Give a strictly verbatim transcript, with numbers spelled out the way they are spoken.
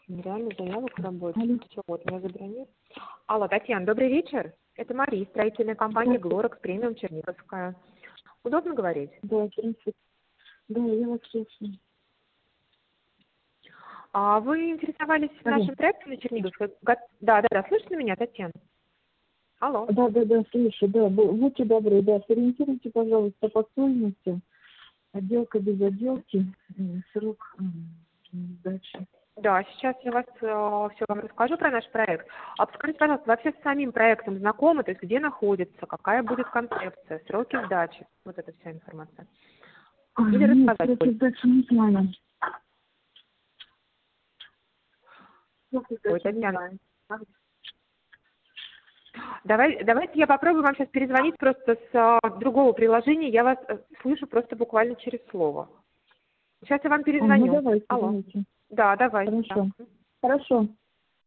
Реально заявок к работе. Алло. Всё, вот меня забронировали. Алло, Татьяна, добрый вечер. Это Мария, строительная компания «Глорекс Премиум» Черниговская. Удобно говорить? Да, в принципе. Да, я вас слушаю. А вы интересовались Алло. нашим проектом на Черниговской? Го- Да, да, да. Слышите меня, Татьяна? Алло. Да, да, да, слышу, да. Бу- Будьте добры, да, сориентируйте, пожалуйста, по стоимости. Отделка без отделки. м, Срок м, дальше. Да, сейчас я вас все вам расскажу про наш проект. А подскажите, пожалуйста, вообще с самим проектом знакомы, то есть где находится, какая будет концепция, сроки сдачи, вот эта вся информация. А, Или нет, рассказать сроки больше? сдачи не знаю. Сроки Ой, сдачи не Татьяна, знаю. А, давай, давайте я попробую вам сейчас перезвонить просто с а, другого приложения, я вас э, слышу просто буквально через слово. Сейчас я вам ну перезвоню. давайте, Алло. давайте. Да, давайте. Да. Хорошо. Хорошо.